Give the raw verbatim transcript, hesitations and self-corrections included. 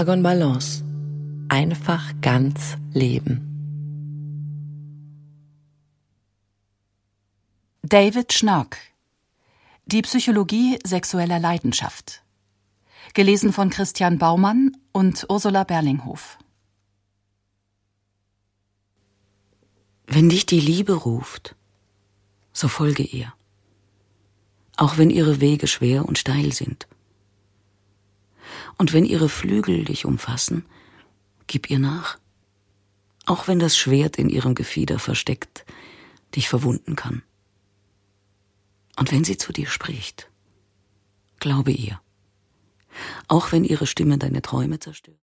Aragon Balance. Einfach ganz leben. David Schnark. Die Psychologie sexueller Leidenschaft. Gelesen von Christian Baumann und Ursula Berlinghof. Wenn dich die Liebe ruft, so folge ihr, auch wenn ihre Wege schwer und steil sind. Und wenn ihre Flügel dich umfassen, gib ihr nach, auch wenn das Schwert in ihrem Gefieder versteckt dich verwunden kann. Und wenn sie zu dir spricht, glaube ihr, auch wenn ihre Stimme deine Träume zerstört.